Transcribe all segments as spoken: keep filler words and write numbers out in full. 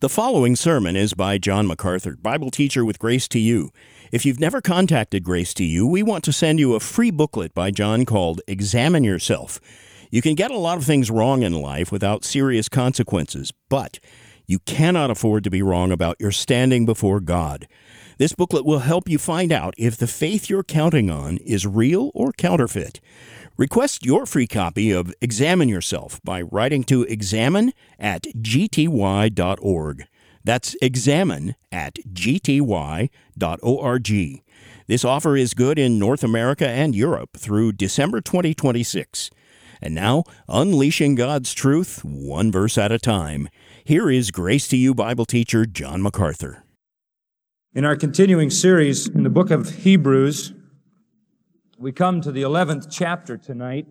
The following sermon is by John MacArthur, Bible teacher with Grace to You. If you've never contacted Grace to You, we want to send you a free booklet by John called Examine Yourself. You can get a lot of things wrong in life without serious consequences, but you cannot afford to be wrong about your standing before God. This booklet will help you find out if the faith you're counting on is real or counterfeit. Request your free copy of Examine Yourself by writing to examine at g t y dot org. That's examine at g t y dot org. This offer is good in North America and Europe through December twenty twenty-six. And now, unleashing God's truth, one verse at a time. Here is Grace to You Bible teacher John MacArthur. In our continuing series in the book of Hebrews, we come to the eleventh chapter tonight,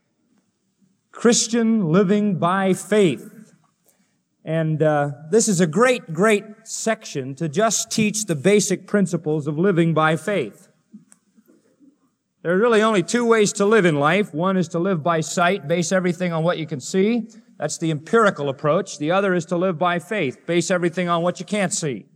Christian Living by Faith. And uh, this is a great, great section to just teach the basic principles of living by faith. There are really only two ways to live in life. One is to live by sight, base everything on what you can see. That's the empirical approach. The other is to live by faith, base everything on what you can't see.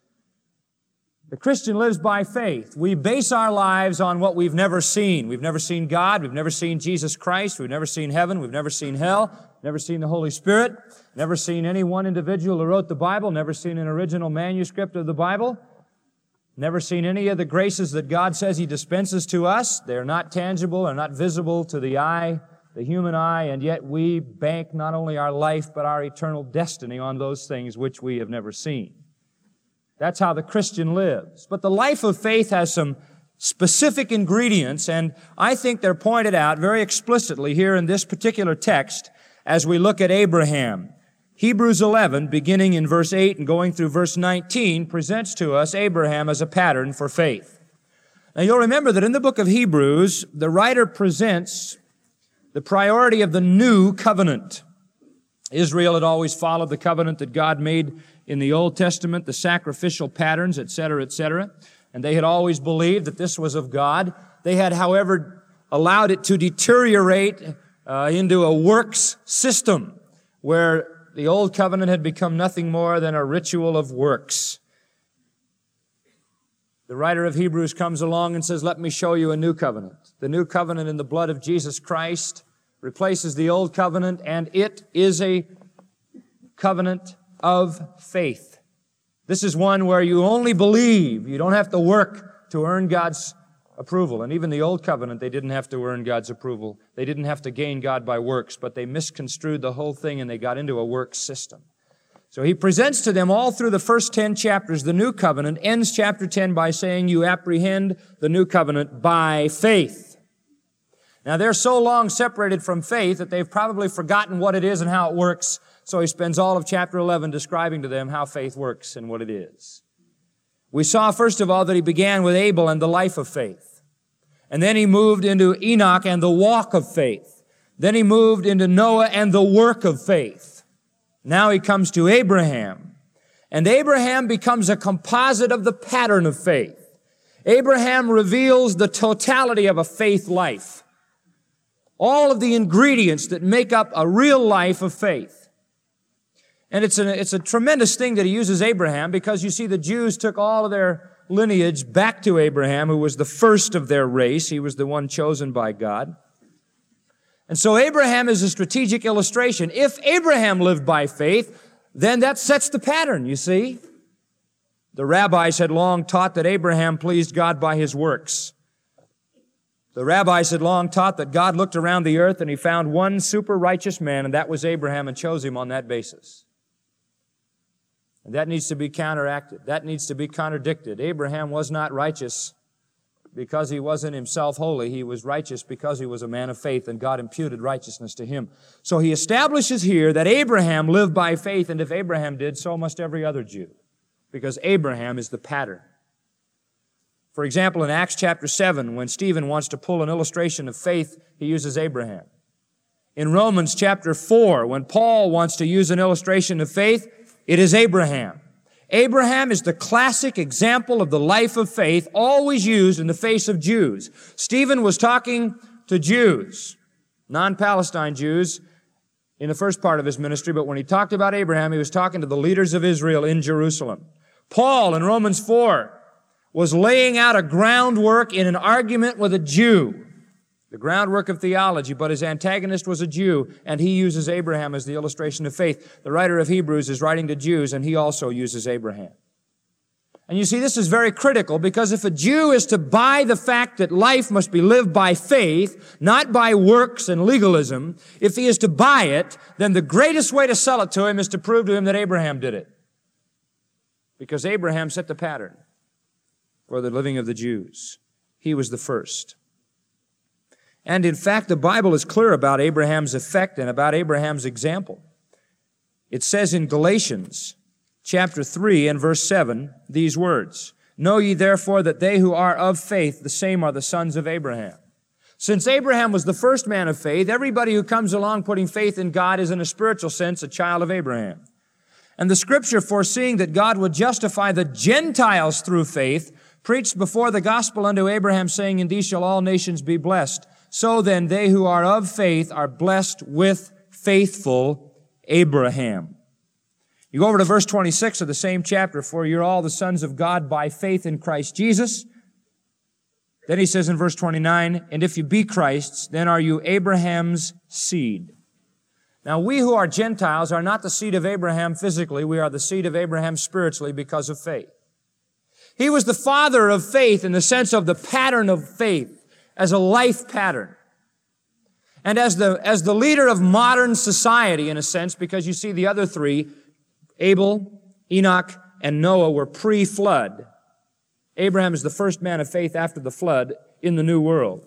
The Christian lives by faith. We base our lives on what we've never seen. We've never seen God. We've never seen Jesus Christ. We've never seen heaven. We've never seen hell. Never seen the Holy Spirit. Never seen any one individual who wrote the Bible. Never seen an original manuscript of the Bible. Never seen any of the graces that God says He dispenses to us. They're not tangible. They're not visible to the eye, the human eye, and yet we bank not only our life but our eternal destiny on those things which we have never seen. That's how the Christian lives. But the life of faith has some specific ingredients, and I think they're pointed out very explicitly here in this particular text as we look at Abraham. Hebrews eleven, beginning in verse eight and going through verse nineteen, presents to us Abraham as a pattern for faith. Now you'll remember that in the book of Hebrews, the writer presents the priority of the new covenant. Israel had always followed the covenant that God made in the Old Testament, the sacrificial patterns, et cetera, et cetera. And they had always believed that this was of God. They had, however, allowed it to deteriorate uh, into a works system where the Old Covenant had become nothing more than a ritual of works. The writer of Hebrews comes along and says, let me show you a new covenant. The new covenant in the blood of Jesus Christ replaces the old covenant, and it is a covenant of faith. This is one where you only believe. You don't have to work to earn God's approval. And even the old covenant, they didn't have to earn God's approval. They didn't have to gain God by works, but they misconstrued the whole thing and they got into a works system. So he presents to them all through the first ten chapters the new covenant, ends chapter ten by saying you apprehend the new covenant by faith. Now, they're so long separated from faith that they've probably forgotten what it is and how it works, so he spends all of chapter eleven describing to them how faith works and what it is. We saw, first of all, that he began with Abel and the life of faith. And then he moved into Enoch and the walk of faith. Then he moved into Noah and the work of faith. Now he comes to Abraham. And Abraham becomes a composite of the pattern of faith. Abraham reveals the totality of a faith life. All of the ingredients that make up a real life of faith. And it's a, it's a tremendous thing that he uses Abraham because you see the Jews took all of their lineage back to Abraham, who was the first of their race. He was the one chosen by God. And so Abraham is a strategic illustration. If Abraham lived by faith, then that sets the pattern, you see. The rabbis had long taught that Abraham pleased God by his works. The rabbis had long taught that God looked around the earth and He found one super righteous man, and that was Abraham, and chose him on that basis. And that needs to be counteracted. That needs to be contradicted. Abraham was not righteous because he wasn't himself holy. He was righteous because he was a man of faith, and God imputed righteousness to him. So he establishes here that Abraham lived by faith, and if Abraham did, so must every other Jew, because Abraham is the pattern. For example, in Acts chapter seven, when Stephen wants to pull an illustration of faith, he uses Abraham. In Romans chapter four, when Paul wants to use an illustration of faith, it is Abraham. Abraham is the classic example of the life of faith, always used in the face of Jews. Stephen was talking to Jews, non-Palestine Jews, in the first part of his ministry, but when he talked about Abraham, he was talking to the leaders of Israel in Jerusalem. Paul in Romans four was laying out a groundwork in an argument with a Jew, the groundwork of theology, but his antagonist was a Jew, and he uses Abraham as the illustration of faith. The writer of Hebrews is writing to Jews, and he also uses Abraham. And you see, this is very critical, because if a Jew is to buy the fact that life must be lived by faith, not by works and legalism, if he is to buy it, then the greatest way to sell it to him is to prove to him that Abraham did it. Because Abraham set the pattern for the living of the Jews. He was the first. And in fact, the Bible is clear about Abraham's effect and about Abraham's example. It says in Galatians chapter three and verse seven, these words, "Know ye therefore that they who are of faith, the same are the sons of Abraham." Since Abraham was the first man of faith, everybody who comes along putting faith in God is in a spiritual sense a child of Abraham. And the Scripture, foreseeing that God would justify the Gentiles through faith, preached before the gospel unto Abraham, saying, "In thee shall all nations be blessed." So then they who are of faith are blessed with faithful Abraham. You go over to verse twenty-six of the same chapter, "For you're all the sons of God by faith in Christ Jesus." Then he says in verse twenty-nine, "And if you be Christ's, then are you Abraham's seed." Now we who are Gentiles are not the seed of Abraham physically, we are the seed of Abraham spiritually because of faith. He was the father of faith in the sense of the pattern of faith, as a life pattern. And as the, as the leader of modern society, in a sense, because you see the other three, Abel, Enoch, and Noah, were pre-flood. Abraham is the first man of faith after the flood in the New World.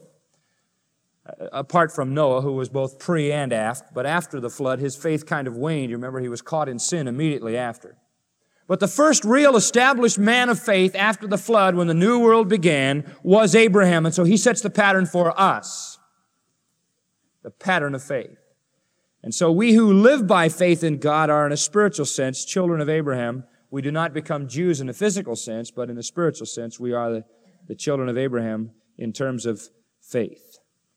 Apart from Noah, who was both pre and after, but after the flood, his faith kind of waned. You remember, he was caught in sin immediately after. But the first real established man of faith after the flood, when the new world began, was Abraham. And so he sets the pattern for us. The pattern of faith. And so we who live by faith in God are, in a spiritual sense, children of Abraham. We do not become Jews in a physical sense, but in a spiritual sense, we are the, the children of Abraham in terms of faith.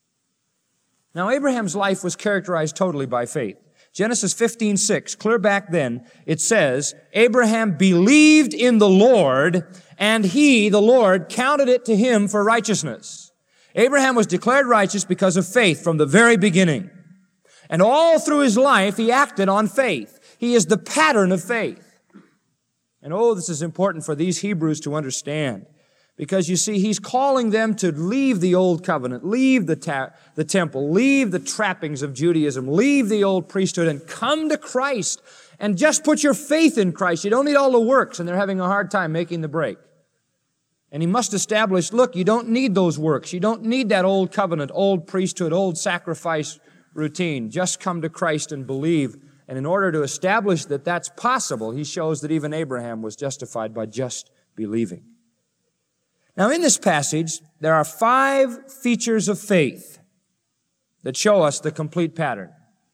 Now, Abraham's life was characterized totally by faith. Genesis fifteen six, clear back then, it says, "Abraham believed in the Lord, and he, the Lord, counted it to him for righteousness." Abraham was declared righteous because of faith from the very beginning. And all through his life, he acted on faith. He is the pattern of faith. And oh, this is important for these Hebrews to understand. Because you see, he's calling them to leave the old covenant, leave the, ta- the temple, leave the trappings of Judaism, leave the old priesthood, and come to Christ. And just put your faith in Christ. You don't need all the works, and they're having a hard time making the break. And he must establish, look, you don't need those works. You don't need that old covenant, old priesthood, old sacrifice routine. Just come to Christ and believe. And in order to establish that that's possible, he shows that even Abraham was justified by just believing. Now, in this passage, there are five features of faith that show us the complete pattern.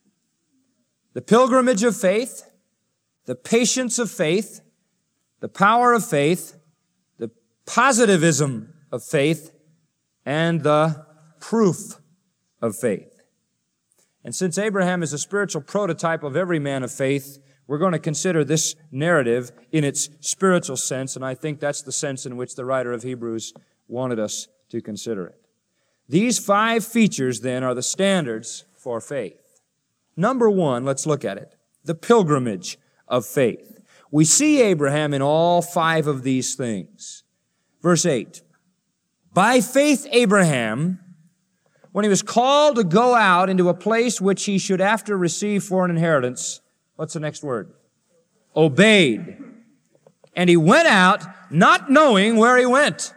The pilgrimage of faith, the patience of faith, the power of faith, the positivism of faith, and the proof of faith. And since Abraham is a spiritual prototype of every man of faith, we're going to consider this narrative in its spiritual sense, and I think that's the sense in which the writer of Hebrews wanted us to consider it. These five features, then, are the standards for faith. Number one, let's look at it. The pilgrimage of faith. We see Abraham in all five of these things. Verse eight. By faith Abraham, when he was called to go out into a place which he should after receive for an inheritance, what's the next word? Obeyed. And he went out not knowing where he went.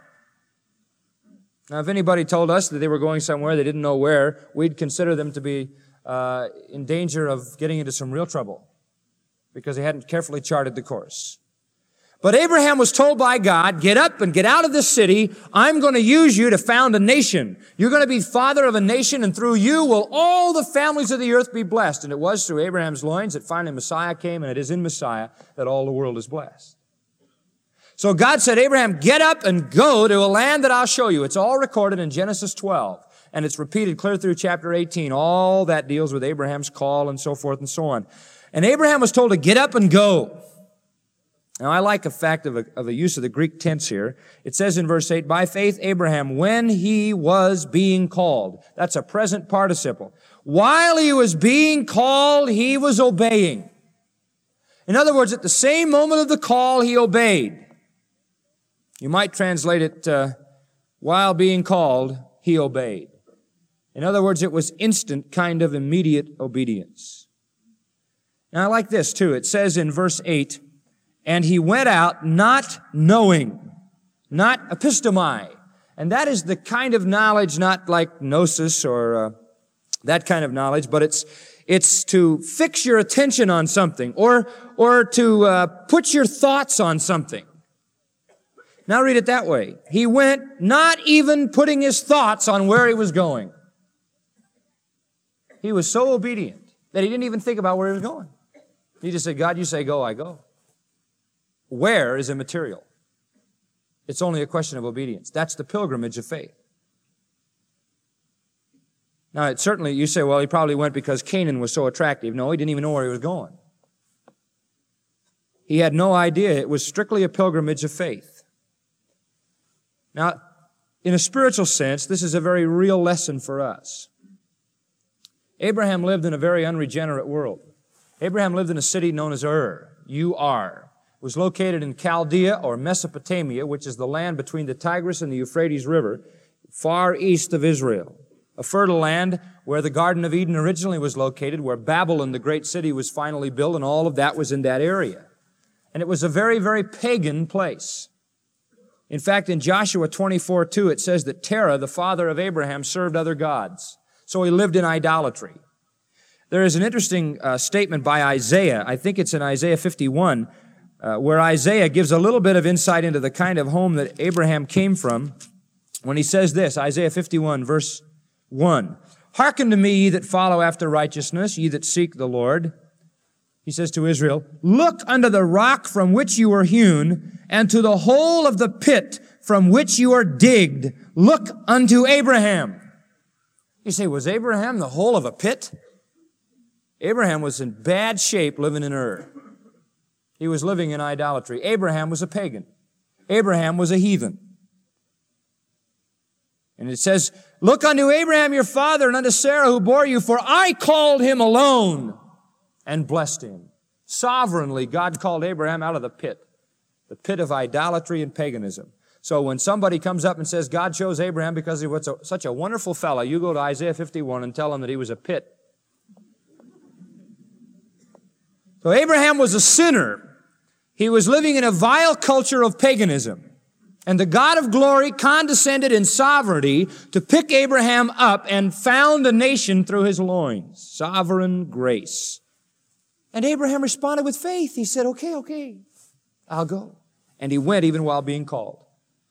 Now, if anybody told us that they were going somewhere they didn't know where, we'd consider them to be uh, in danger of getting into some real trouble because they hadn't carefully charted the course. But Abraham was told by God, get up and get out of this city. I'm going to use you to found a nation. You're going to be father of a nation, and through you will all the families of the earth be blessed. And it was through Abraham's loins that finally Messiah came, and it is in Messiah that all the world is blessed. So God said, Abraham, get up and go to a land that I'll show you. It's all recorded in Genesis twelve. and it's repeated clear through chapter eighteen. All that deals with Abraham's call and so forth and so on. And Abraham was told to get up and go. Now, I like the fact of a, of the use of the Greek tense here. It says in verse eight, by faith Abraham, when he was being called. That's a present participle. While he was being called, he was obeying. In other words, at the same moment of the call, he obeyed. You might translate it, uh, while being called, he obeyed. In other words, it was instant, kind of immediate obedience. Now, I like this too. It says in verse eight, and he went out not knowing, not epistomai. And that is the kind of knowledge, not like gnosis or uh, that kind of knowledge, but it's it's to fix your attention on something or or to uh, put your thoughts on something. Now read it that way. He went not even putting his thoughts on where he was going. He was so obedient that he didn't even think about where he was going. He just said, God, you say go, I go. Where is immaterial. It's only a question of obedience. That's the pilgrimage of faith. Now, it certainly, you say, well, he probably went because Canaan was so attractive. No, he didn't even know where he was going. He had no idea. It was strictly a pilgrimage of faith. Now, in a spiritual sense, this is a very real lesson for us. Abraham lived in a very unregenerate world. Abraham lived in a city known as Ur, U R. It was located in Chaldea or Mesopotamia, which is the land between the Tigris and the Euphrates River, far east of Israel. A fertile land where the Garden of Eden originally was located, where Babylon, the great city, was finally built, and all of that was in that area. And it was a very, very pagan place. In fact, in Joshua twenty-four two, it says that Terah, the father of Abraham, served other gods. So he lived in idolatry. There is an interesting uh, statement by Isaiah. I think it's in Isaiah fifty-one, uh, where Isaiah gives a little bit of insight into the kind of home that Abraham came from when he says this, Isaiah fifty-one, verse one. Hearken to me, ye that follow after righteousness, ye that seek the Lord. He says to Israel, look unto the rock from which you were hewn, and to the hole of the pit from which you are digged. Look unto Abraham. You say, was Abraham the hole of a pit? Abraham was in bad shape living in Ur. He was living in idolatry. Abraham was a pagan. Abraham was a heathen. And it says, look unto Abraham your father and unto Sarah who bore you, for I called him alone and blessed him. Sovereignly, God called Abraham out of the pit, the pit of idolatry and paganism. So when somebody comes up and says God chose Abraham because he was a, such a wonderful fellow, you go to Isaiah fifty-one and tell him that he was a pit. So Abraham was a sinner. He was living in a vile culture of paganism. And the God of glory condescended in sovereignty to pick Abraham up and found a nation through his loins. Sovereign grace. And Abraham responded with faith. He said, okay, okay, I'll go. And he went even while being called.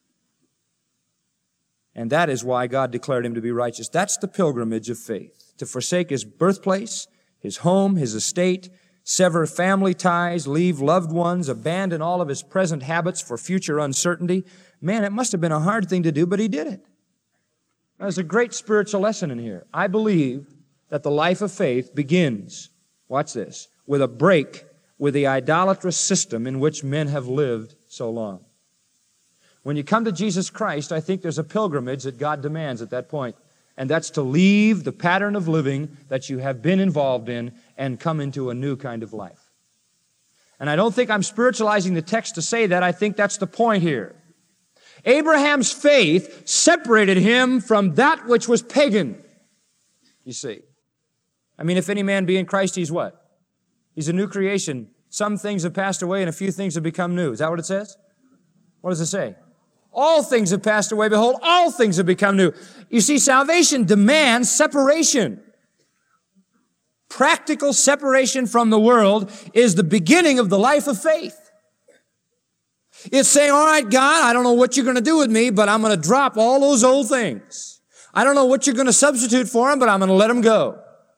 And that is why God declared him to be righteous. That's the pilgrimage of faith. To forsake his birthplace, his home, his estate, sever family ties, leave loved ones, abandon all of his present habits for future uncertainty. Man, it must have been a hard thing to do, but he did it. There's a great spiritual lesson in here. I believe that the life of faith begins, watch this, with a break with the idolatrous system in which men have lived so long. When you come to Jesus Christ, I think there's a pilgrimage that God demands at that point. And that's to leave the pattern of living that you have been involved in and come into a new kind of life. And I don't think I'm spiritualizing the text to say that. I think that's the point here. Abraham's faith separated him from that which was pagan. You see. I mean, if any man be in Christ, he's what? He's a new creation. Some things have passed away and a few things have become new. Is that what it says? What does it say? All things have passed away. Behold, all things have become new. You see, salvation demands separation. Practical separation from the world is the beginning of the life of faith. It's saying, all right, God, I don't know what you're going to do with me, but I'm going to drop all those old things. I don't know what you're going to substitute for them, but I'm going to let them go.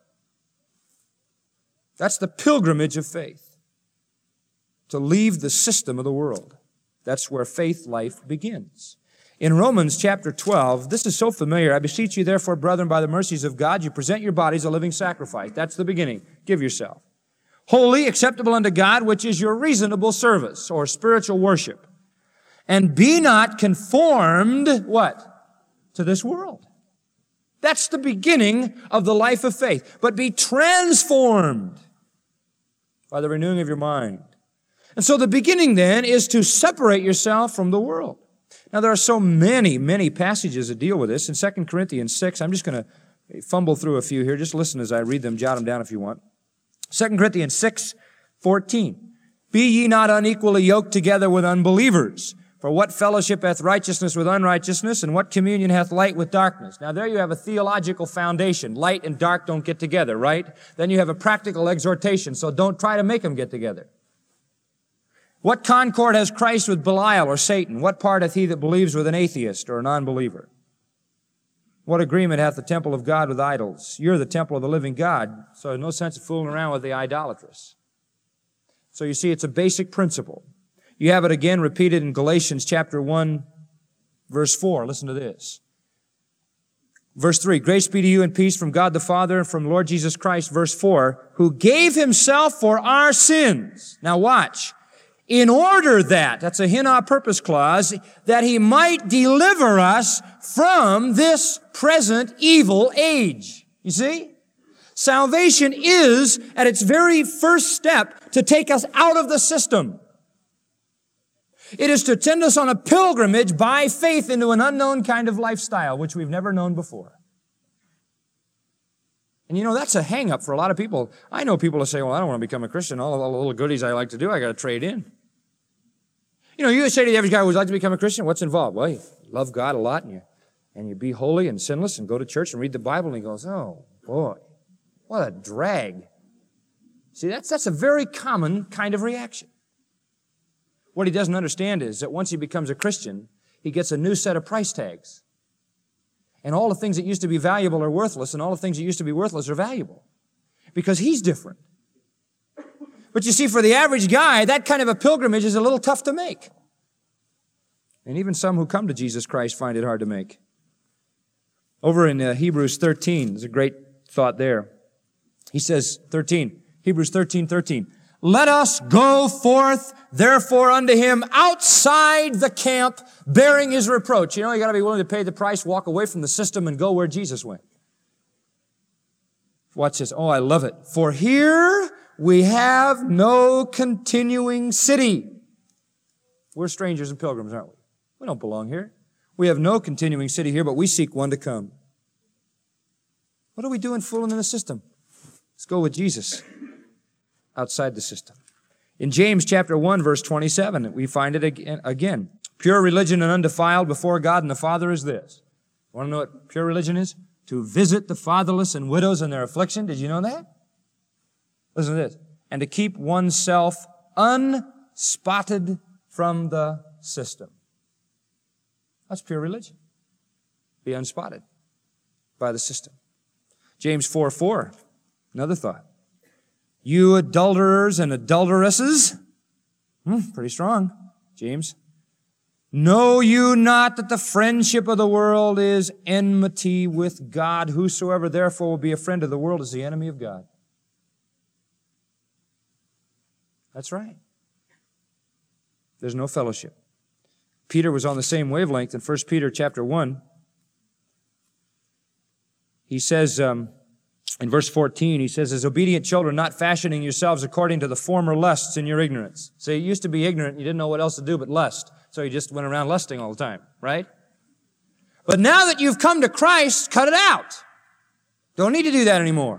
That's the pilgrimage of faith. To leave the system of the world. That's where faith life begins. In Romans chapter twelve, this is so familiar. I beseech you, therefore, brethren, by the mercies of God, you present your bodies a living sacrifice. That's the beginning. Give yourself. Holy, acceptable unto God, which is your reasonable service or spiritual worship. And be not conformed, what? To this world. That's the beginning of the life of faith. But be transformed by the renewing of your mind. And so the beginning then is to separate yourself from the world. Now there are so many, many passages that deal with this. In Second Corinthians six, I'm just going to fumble through a few here. Just listen as I read them. Jot them down if you want. Second Corinthians six fourteen. Be ye not unequally yoked together with unbelievers. For what fellowship hath righteousness with unrighteousness, and what communion hath light with darkness? Now there you have a theological foundation. Light and dark don't get together, right? Then you have a practical exhortation, so don't try to make them get together. What concord has Christ with Belial or Satan? What part hath he that believes with an atheist or a non-believer? What agreement hath the temple of God with idols? You're the temple of the living God, so there's no sense of fooling around with the idolatrous. So you see, it's a basic principle. You have it again repeated in Galatians chapter one, verse four. Listen to this. Verse three, grace be to you and peace from God the Father and from Lord Jesus Christ. Verse four, who gave himself for our sins. Now watch. In order that, that's a hina purpose clause, that he might deliver us from this present evil age. You see? Salvation is, at its very first step, to take us out of the system. It is to send us on a pilgrimage by faith into an unknown kind of lifestyle, which we've never known before. And you know, that's a hang-up for a lot of people. I know people who say, well, I don't want to become a Christian. All, all the little goodies I like to do, I got to trade in. You know, you say to the average guy who would like to become a Christian, what's involved? Well, you love God a lot, and you, and you be holy and sinless and go to church and read the Bible, and he goes, oh, boy, what a drag. See, that's, that's a very common kind of reaction. What he doesn't understand is that once he becomes a Christian, he gets a new set of price tags. And all the things that used to be valuable are worthless, and all the things that used to be worthless are valuable. Because he's different. But you see, for the average guy, that kind of a pilgrimage is a little tough to make. And even some who come to Jesus Christ find it hard to make. Over in uh, Hebrews thirteen, there's a great thought there. He says, thirteen, Hebrews thirteen, thirteen. Let us go forth, therefore, unto him outside the camp, bearing his reproach. You know, you got to be willing to pay the price, walk away from the system, and go where Jesus went. Watch this. Oh, I love it. For here we have no continuing city. We're strangers and pilgrims, aren't we? We don't belong here. We have no continuing city here, but we seek one to come. What are we doing fooling in the system? Let's go with Jesus outside the system. In James chapter one, verse twenty-seven, we find it again. Pure religion and undefiled before God and the Father is this. Want to know what pure religion is? To visit the fatherless and widows in their affliction. Did you know that? Listen to this. And to keep oneself unspotted from the system. That's pure religion. Be unspotted by the system. James four four, another thought. You adulterers and adulteresses, hmm, pretty strong, James. Know you not that the friendship of the world is enmity with God? Whosoever therefore will be a friend of the world is the enemy of God. That's right. There's no fellowship. Peter was on the same wavelength in First Peter chapter one. He says, um, in verse fourteen, he says, as obedient children, not fashioning yourselves according to the former lusts in your ignorance. So you used to be ignorant, and you didn't know what else to do but lust. So you just went around lusting all the time, right? But now that you've come to Christ, cut it out. Don't need to do that anymore.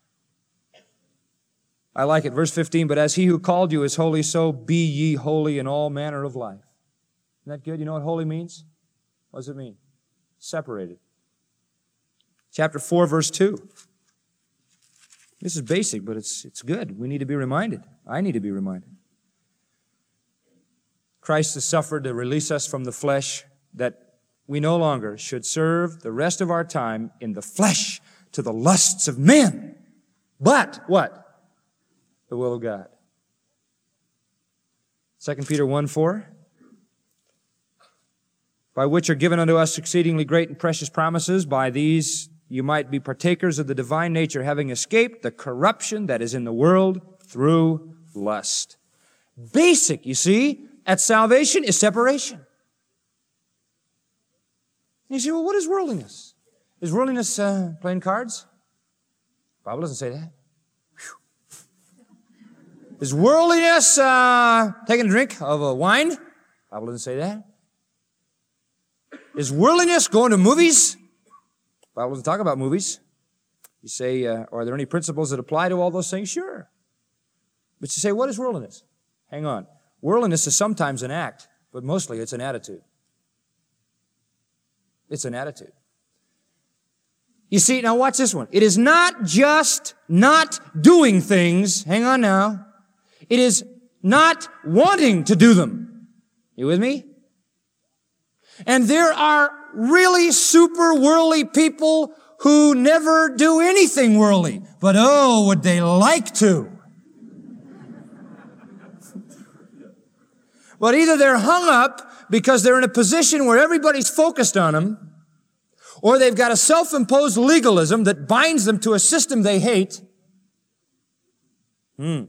I like it. Verse fifteen, but as he who called you is holy, so be ye holy in all manner of life. Isn't that good? You know what holy means? What does it mean? Separated. Chapter four, verse two. This is basic, but it's, it's good. We need to be reminded. I need to be reminded. Christ has suffered to release us from the flesh, that we no longer should serve the rest of our time in the flesh to the lusts of men. But what? The will of God. Second Peter one four. by which are given unto us exceedingly great and precious promises. By these you might be partakers of the divine nature, having escaped the corruption that is in the world through lust. Basic, you see, at salvation is separation. And you say, well, what is worldliness? Is worldliness uh, playing cards? The Bible doesn't say that. Whew. Is worldliness uh, taking a drink of a wine? The Bible doesn't say that. Is worldliness going to movies? The Bible doesn't talk about movies. You say, uh, are there any principles that apply to all those things? Sure. But you say, what is worldliness? Hang on. Worldliness is sometimes an act, but mostly it's an attitude. It's an attitude. You see, now watch this one. It is not just not doing things. Hang on now. It is not wanting to do them. You with me? And there are really super worldly people who never do anything worldly. But oh, would they like to? But either they're hung up because they're in a position where everybody's focused on them, or they've got a self-imposed legalism that binds them to a system they hate, hmm.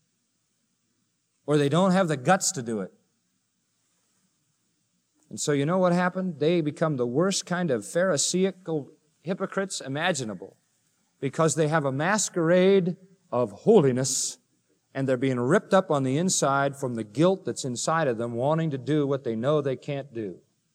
or they don't have the guts to do it. And so you know what happened? They become the worst kind of Pharisaical hypocrites imaginable because they have a masquerade of holiness and they're being ripped up on the inside from the guilt that's inside of them, wanting to do what they know they can't do.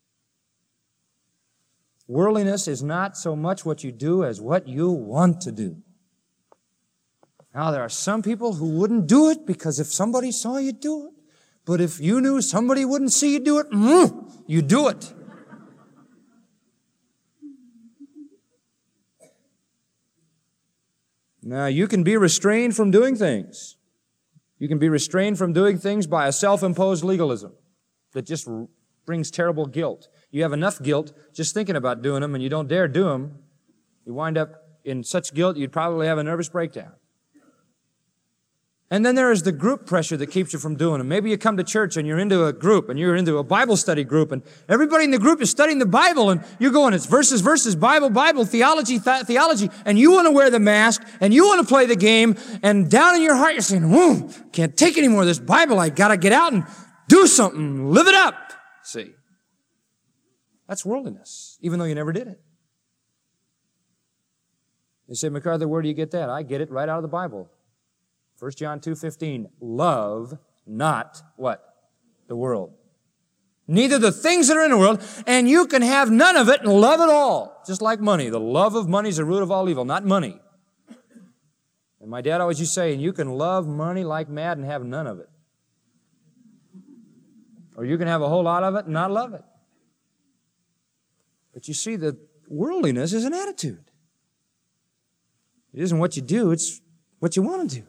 Worldliness is not so much what you do as what you want to do. Now, there are some people who wouldn't do it because if somebody saw you do it, but if you knew somebody wouldn't see you do it, mm, you do it. Now, you can be restrained from doing things. You can be restrained from doing things by a self-imposed legalism that just brings terrible guilt. You have enough guilt just thinking about doing them and you don't dare do them. You wind up in such guilt you'd probably have a nervous breakdown. And then there is the group pressure that keeps you from doing them. Maybe you come to church and you're into a group and you're into a Bible study group and everybody in the group is studying the Bible and you're going, it's verses, verses, Bible, Bible, theology, th- theology, and you want to wear the mask and you want to play the game and down in your heart you're saying, whoa, can't take any more of this Bible. I got to get out and do something, live it up. See, that's worldliness, even though you never did it. You say, MacArthur, where do you get that? I get it right out of the Bible. First John two fifteen, love not what? The world. Neither the things that are in the world, and you can have none of it and love it all. Just like money. The love of money is the root of all evil, not money. And my dad always used to say, and you can love money like mad and have none of it. Or you can have a whole lot of it and not love it. But you see, the worldliness is an attitude. It isn't what you do, it's what you want to do.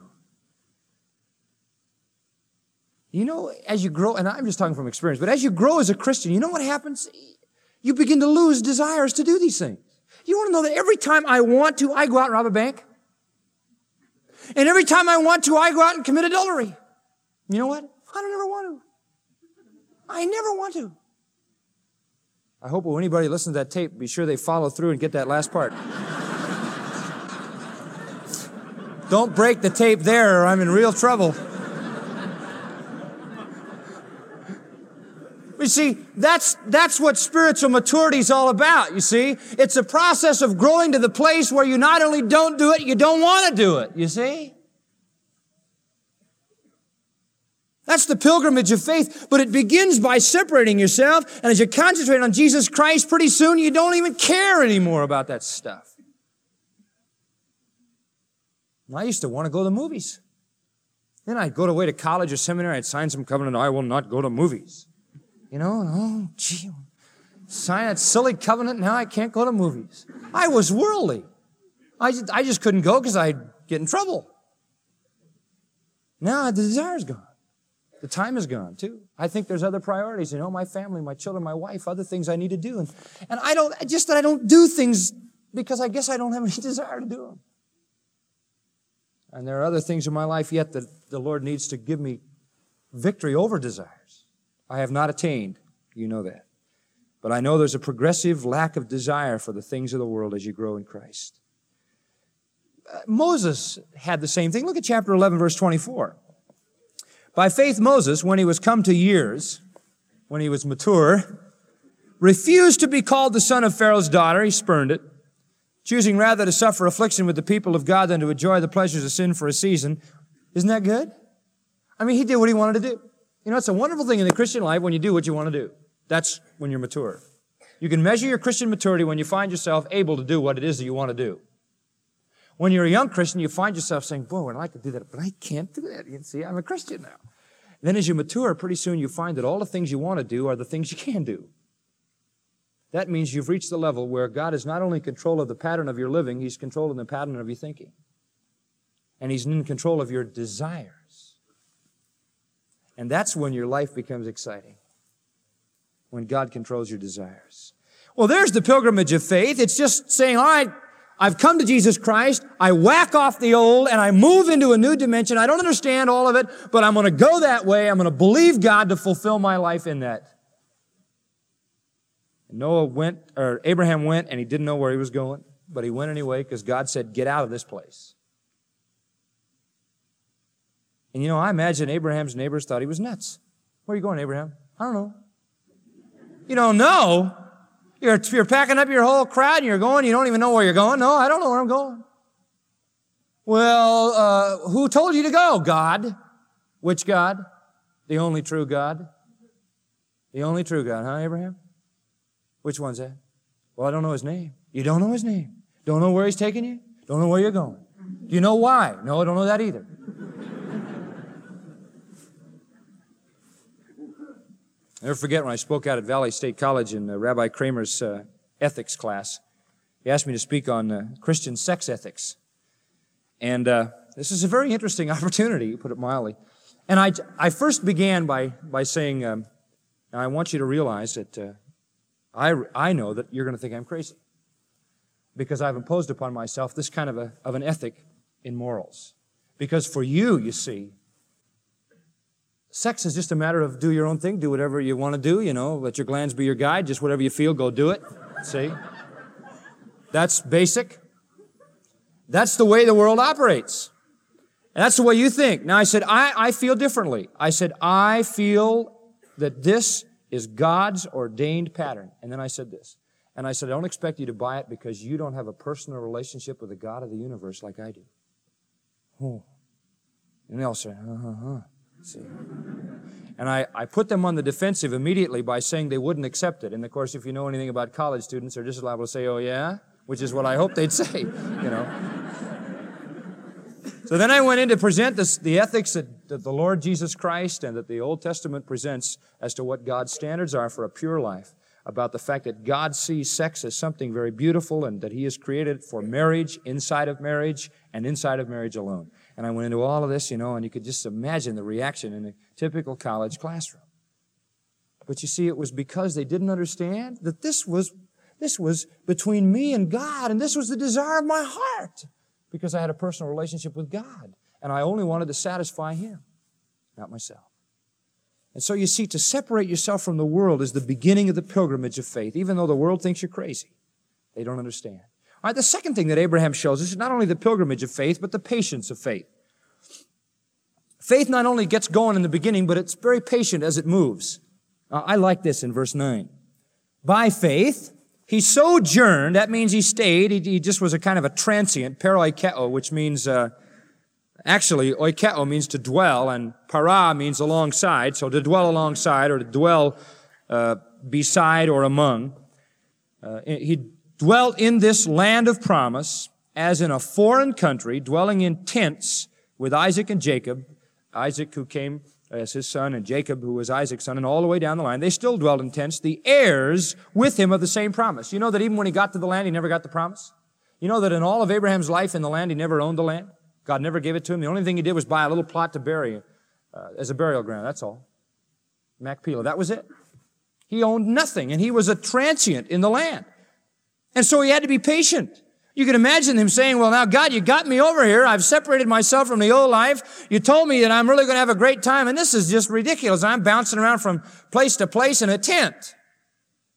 You know, as you grow, and I'm just talking from experience, but as you grow as a Christian, you know what happens? You begin to lose desires to do these things. You want to know that every time I want to, I go out and rob a bank. And every time I want to, I go out and commit adultery. You know what? I don't ever want to. I never want to. I hope when anybody listens to that tape, be sure they follow through and get that last part. Don't break the tape there or I'm in real trouble. You see, that's, that's what spiritual maturity is all about, you see. It's a process of growing to the place where you not only don't do it, you don't want to do it, you see. That's the pilgrimage of faith, but it begins by separating yourself, and as you concentrate on Jesus Christ, pretty soon you don't even care anymore about that stuff. I used to want to go to the movies. Then I'd go away to college or seminary, I'd sign some covenant, I will not go to movies. You know, and oh, gee, sign that silly covenant, now I can't go to movies. I was worldly. I just, I just couldn't go because I'd get in trouble. Now the desire's gone. The time is gone, too. I think there's other priorities, you know, my family, my children, my wife, other things I need to do. And, and I don't, just that I don't do things because I guess I don't have any desire to do them. And there are other things in my life yet that the Lord needs to give me victory over desires. I have not attained. You know that. But I know there's a progressive lack of desire for the things of the world as you grow in Christ. Uh, Moses had the same thing. Look at chapter eleven, verse twenty-four. By faith, Moses, when he was come to years, when he was mature, refused to be called the son of Pharaoh's daughter. He spurned it, choosing rather to suffer affliction with the people of God than to enjoy the pleasures of sin for a season. Isn't that good? I mean, he did what he wanted to do. You know, it's a wonderful thing in the Christian life when you do what you want to do. That's when you're mature. You can measure your Christian maturity when you find yourself able to do what it is that you want to do. When you're a young Christian, you find yourself saying, boy, I'd like to do that, but I can't do that. You can see, I'm a Christian now. Then as you mature, pretty soon you find that all the things you want to do are the things you can do. That means you've reached the level where God is not only in control of the pattern of your living, He's controlling the pattern of your thinking. And He's in control of your desires. And that's when your life becomes exciting. When God controls your desires. Well, there's the pilgrimage of faith. It's just saying, all right, I've come to Jesus Christ, I whack off the old, and I move into a new dimension. I don't understand all of it, but I'm going to go that way. I'm going to believe God to fulfill my life in that. And Noah went, or Abraham went, and he didn't know where he was going, but he went anyway because God said, get out of this place. And you know, I imagine Abraham's neighbors thought he was nuts. Where are you going, Abraham? I don't know. You don't know? You're, you're packing up your whole crowd and you're going, you don't even know where you're going. No, I don't know where I'm going. Well, uh, who told you to go? God. Which God? The only true God. The only true God, huh, Abraham? Which one's that? Well, I don't know His name. You don't know His name. Don't know where He's taking you? Don't know where you're going. Do you know why? No, I don't know that either. I'll never forget when I spoke out at Valley State College in uh, Rabbi Kramer's uh, ethics class. He asked me to speak on uh, Christian sex ethics. And uh, this is a very interesting opportunity, to put it mildly. And I, I first began by, by saying, um, I want you to realize that uh, I, I know that you're going to think I'm crazy because I've imposed upon myself this kind of, a, of an ethic in morals. Because for you, you see, sex is just a matter of do your own thing, do whatever you want to do, you know, let your glands be your guide, just whatever you feel, go do it. See? That's basic. That's the way the world operates. And that's the way you think. Now, I said, I, I feel differently. I said, I feel that this is God's ordained pattern. And then I said this. And I said, I don't expect you to buy it because you don't have a personal relationship with the God of the universe like I do. Oh. And they all said, uh-huh, uh-huh. See? And I, I put them on the defensive immediately by saying they wouldn't accept it. And of course, if you know anything about college students, they're just liable to say, oh yeah? Which is what I hope they'd say, you know. So then I went in to present this, the ethics that, that the Lord Jesus Christ and that the Old Testament presents as to what God's standards are for a pure life, about the fact that God sees sex as something very beautiful and that He has created for marriage, inside of marriage, and inside of marriage alone. And I went into all of this, you know, and you could just imagine the reaction in a typical college classroom. But you see, it was because they didn't understand that this was, this was between me and God, and this was the desire of my heart, because I had a personal relationship with God, and I only wanted to satisfy Him, not myself. And so you see, to separate yourself from the world is the beginning of the pilgrimage of faith, even though the world thinks you're crazy. They don't understand. All right, the second thing that Abraham shows us is not only the pilgrimage of faith, but the patience of faith. Faith not only gets going in the beginning, but it's very patient as it moves. Uh, I like this in verse nine. By faith, he sojourned, that means he stayed, he, he just was a kind of a transient, paroikeo, which means, uh, actually, oikeo means to dwell, and para means alongside, so to dwell alongside, or to dwell uh, beside or among. Uh, he dwelt in this land of promise as in a foreign country, dwelling in tents with Isaac and Jacob, Isaac who came as his son, and Jacob who was Isaac's son, and all the way down the line. They still dwelled in tents, the heirs with him of the same promise. You know that even when he got to the land, he never got the promise? You know that in all of Abraham's life in the land, he never owned the land? God never gave it to him. The only thing he did was buy a little plot to bury uh, as a burial ground. That's all. Macpelah. That was it. He owned nothing, and he was a transient in the land. And so he had to be patient. You can imagine him saying, well, now, God, you got me over here. I've separated myself from the old life. You told me that I'm really going to have a great time, and this is just ridiculous. I'm bouncing around from place to place in a tent.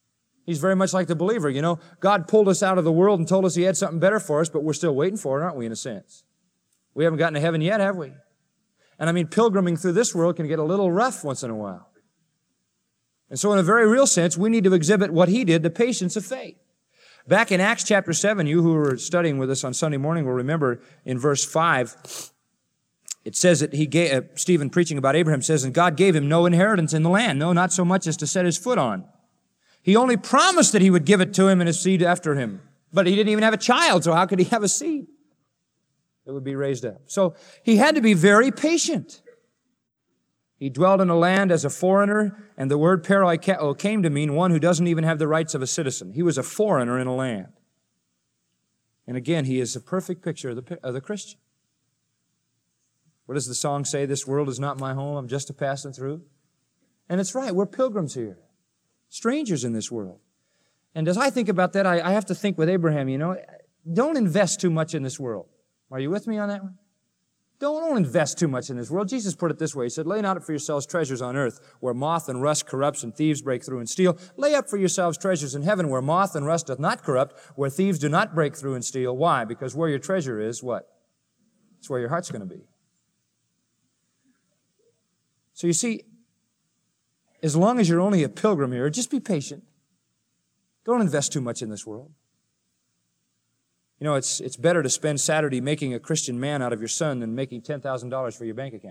He's very much like the believer, you know. God pulled us out of the world and told us He had something better for us, but we're still waiting for it, aren't we, in a sense? We haven't gotten to heaven yet, have we? And I mean, pilgriming through this world can get a little rough once in a while. And so in a very real sense, we need to exhibit what He did, the patience of faith. Back in Acts chapter seven, you who were studying with us on Sunday morning will remember in verse five, it says that he gave, uh, Stephen preaching about Abraham says, and God gave him no inheritance in the land, no, not so much as to set his foot on. He only promised that He would give it to him and his seed after him. But he didn't even have a child, so how could he have a seed that would be raised up? So he had to be very patient. He dwelled in a land as a foreigner, and the word paraikeo came to mean one who doesn't even have the rights of a citizen. He was a foreigner in a land. And again, he is a perfect picture of the, of the Christian. What does the song say? This world is not my home, I'm just a passing through. And it's right, we're pilgrims here. Strangers in this world. And as I think about that, I, I have to think with Abraham, you know, don't invest too much in this world. Are you with me on that one? Don't, don't invest too much in this world. Jesus put it this way. He said, lay not up for yourselves treasures on earth where moth and rust corrupts and thieves break through and steal. Lay up for yourselves treasures in heaven where moth and rust doth not corrupt, where thieves do not break through and steal. Why? Because where your treasure is, what? It's where your heart's going to be. So you see, as long as you're only a pilgrim here, just be patient. Don't invest too much in this world. You know, it's, it's better to spend Saturday making a Christian man out of your son than making ten thousand dollars for your bank account.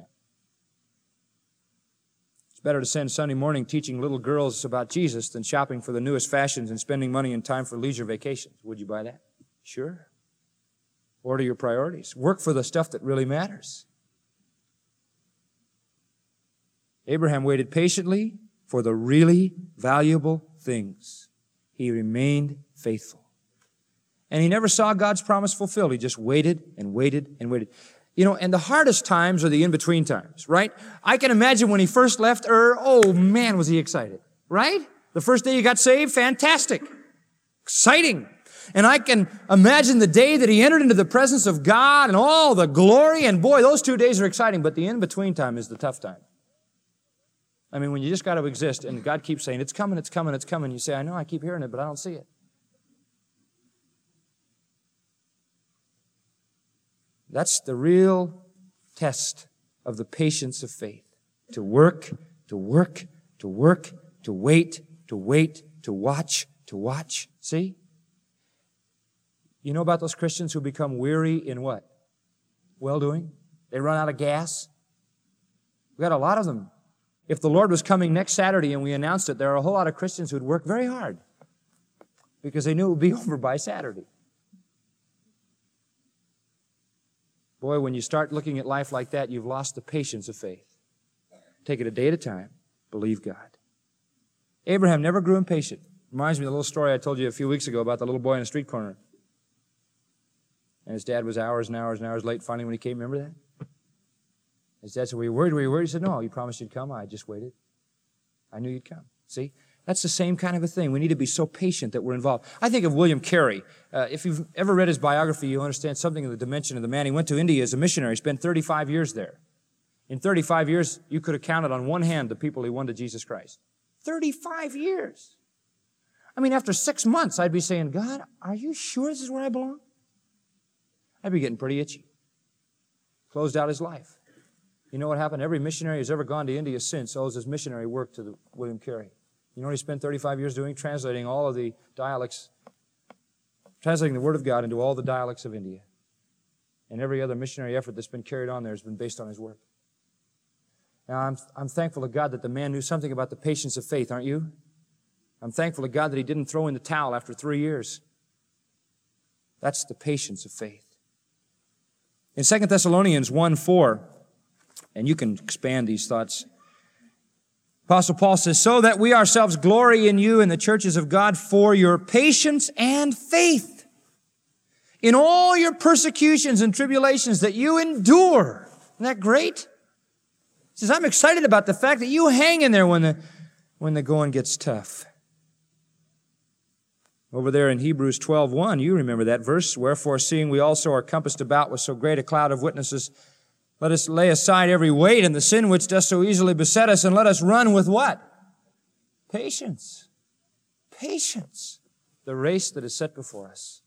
It's better to spend Sunday morning teaching little girls about Jesus than shopping for the newest fashions and spending money and time for leisure vacations. Would you buy that? Sure. Order your priorities. Work for the stuff that really matters. Abraham waited patiently for the really valuable things. He remained faithful. And he never saw God's promise fulfilled. He just waited and waited and waited. You know, and the hardest times are the in-between times, right? I can imagine when he first left Ur, oh man, was he excited, right? The first day he got saved, fantastic. Exciting. And I can imagine the day that he entered into the presence of God and all the glory, and boy, those two days are exciting, but the in-between time is the tough time. I mean, when you just got to exist, and God keeps saying, it's coming, it's coming, it's coming. You say, I know, I keep hearing it, but I don't see it. That's the real test of the patience of faith. To work, to work, to work, to wait, to wait, to watch, to watch. See? You know about those Christians who become weary in what? Well-doing? They run out of gas? We've got a lot of them. If the Lord was coming next Saturday and we announced it, there are a whole lot of Christians who'd work very hard because they knew it would be over by Saturday. Boy, when you start looking at life like that, you've lost the patience of faith. Take it a day at a time. Believe God. Abraham never grew impatient. Reminds me of the little story I told you a few weeks ago about the little boy in a street corner. And his dad was hours and hours and hours late finally when he came. Remember that? His dad said, were you worried? Were you worried? He said, no, you promised you'd come. I just waited. I knew you'd come. See? That's the same kind of a thing. We need to be so patient that we're involved. I think of William Carey. Uh, if you've ever read his biography, you'll understand something of the dimension of the man. He went to India as a missionary, spent thirty-five years there. In thirty-five years, you could have counted on one hand the people he won to Jesus Christ. thirty-five years. I mean, after six months, I'd be saying, God, are you sure this is where I belong? I'd be getting pretty itchy. Closed out his life. You know what happened? Every missionary who's ever gone to India since owes his missionary work to the William Carey. You know what he spent thirty-five years doing? Translating all of the dialects, translating the Word of God into all the dialects of India. And every other missionary effort that's been carried on there has been based on his work. Now, I'm, I'm thankful to God that the man knew something about the patience of faith, aren't you? I'm thankful to God that he didn't throw in the towel after three years. That's the patience of faith. In Second Thessalonians one four, and you can expand these thoughts, Apostle Paul says, so that we ourselves glory in you in the churches of God for your patience and faith in all your persecutions and tribulations that you endure. Isn't that great? He says, I'm excited about the fact that you hang in there when the, when the going gets tough. Over there in Hebrews twelve one, you remember that verse, wherefore seeing we also are compassed about with so great a cloud of witnesses, let us lay aside every weight and the sin which does so easily beset us, and let us run with what? Patience. patience, the race that is set before us.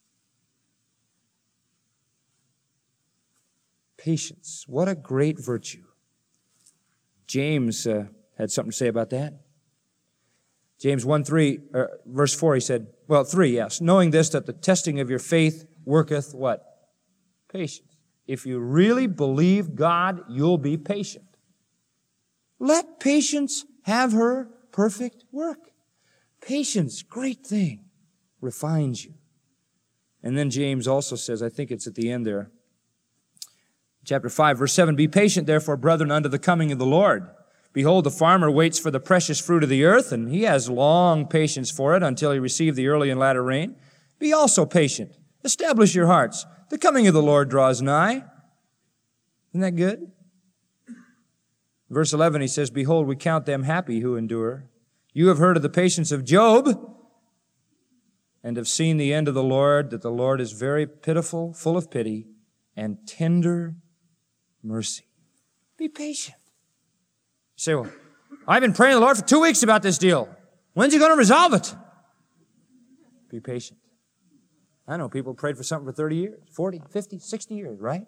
Patience. What a great virtue. James uh, had something to say about that. James one three, uh, verse four, he said, well, three, yes. Knowing this, that the testing of your faith worketh what? Patience. If you really believe God, you'll be patient. Let patience have her perfect work. Patience, great thing, refines you. And then James also says, I think it's at the end there, chapter five, verse seven, be patient, therefore, brethren, unto the coming of the Lord. Behold, the farmer waits for the precious fruit of the earth, and he has long patience for it until he receive the early and latter rain. Be also patient. Establish your hearts. The coming of the Lord draws nigh. Isn't that good? Verse eleven, he says, behold, we count them happy who endure. You have heard of the patience of Job, and have seen the end of the Lord, that the Lord is very pitiful, full of pity, and tender mercy. Be patient. You say, well, I've been praying to the Lord for two weeks about this deal. When's he going to resolve it? Be patient. I know people prayed for something for thirty years, forty, fifty, sixty years, right?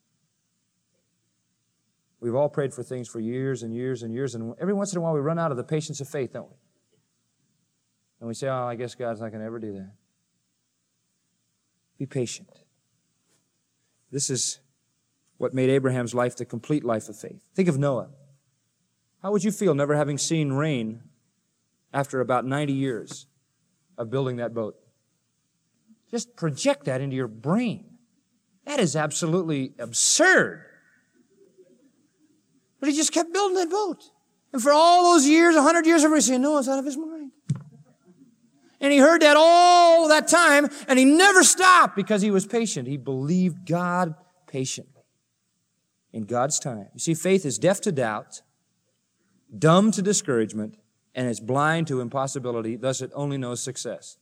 We've all prayed for things for years and years and years, and every once in a while we run out of the patience of faith, don't we? And we say, oh, I guess God's not going to ever do that. Be patient. This is what made Abraham's life the complete life of faith. Think of Noah. How would you feel never having seen rain after about ninety years of building that boat? Just project that into your brain. That is absolutely absurd. But he just kept building that boat. And for all those years, a hundred years, everybody saying, Noah's out of his mind. And he heard that all that time, and he never stopped because he was patient. He believed God patiently in God's time. You see, faith is deaf to doubt, dumb to discouragement, and it's blind to impossibility. Thus, it only knows success.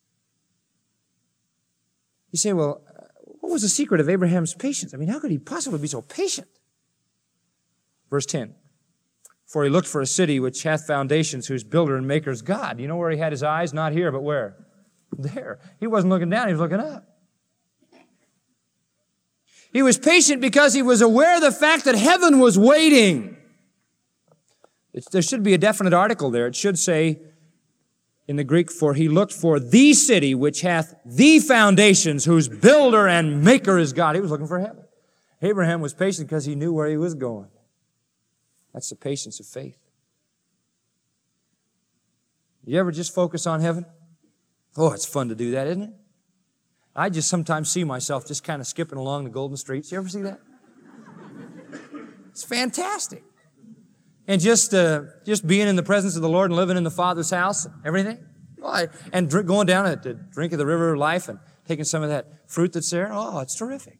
You say, well, what was the secret of Abraham's patience? I mean, how could he possibly be so patient? Verse ten. For he looked for a city which hath foundations, whose builder and maker is God. You know where he had his eyes? Not here, but where? There. He wasn't looking down, he was looking up. He was patient because he was aware of the fact that heaven was waiting. It's, there should be a definite article there. It should say in the Greek, for he looked for the city which hath the foundations, whose builder and maker is God. He was looking for heaven. Abraham was patient because he knew where he was going. That's the patience of faith. You ever just focus on heaven? Oh, it's fun to do that, isn't it? I just sometimes see myself just kind of skipping along the golden streets. You ever see that? It's fantastic. And just uh, just being in the presence of the Lord and living in the Father's house, everything. Oh, I, and drink, going down at the drink of the river of life and taking some of that fruit that's there. Oh, it's terrific.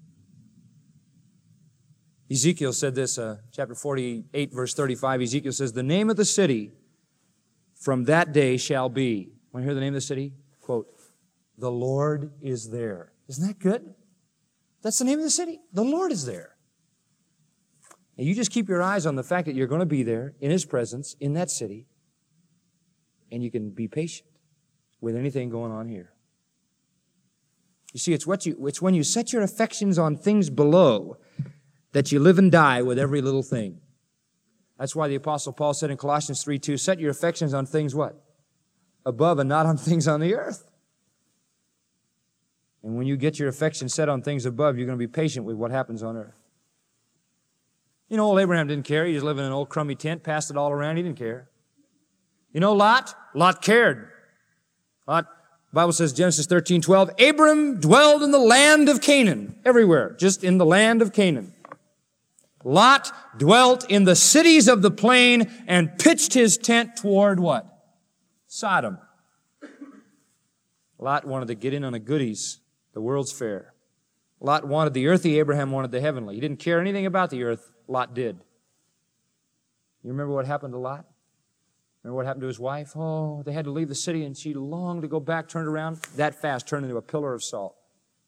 Ezekiel said this, uh, chapter forty-eight, verse thirty-five. Ezekiel says, the name of the city from that day shall be. Want to hear the name of the city? Quote, the Lord is there. Isn't that good? That's the name of the city. The Lord is there. And you just keep your eyes on the fact that you're going to be there in His presence in that city, and you can be patient with anything going on here. You see, it's what you, it's when you set your affections on things below that you live and die with every little thing. That's why the Apostle Paul said in Colossians three two, set your affections on things what? Above and not on things on the earth. And when you get your affection set on things above, you're going to be patient with what happens on earth. You know, old Abraham didn't care. He was living in an old crummy tent, passed it all around. He didn't care. You know Lot? Lot cared. Lot, the Bible says, Genesis thirteen twelve, Abram dwelled in the land of Canaan. Everywhere, just in the land of Canaan. Lot dwelt in the cities of the plain and pitched his tent toward what? Sodom. Lot wanted to get in on the goodies, the world's fair. Lot wanted the earthly, Abraham wanted the heavenly. He didn't care anything about the earth, Lot did. You remember what happened to Lot? Remember what happened to his wife? Oh, they had to leave the city and she longed to go back, turned around, that fast, turned into a pillar of salt.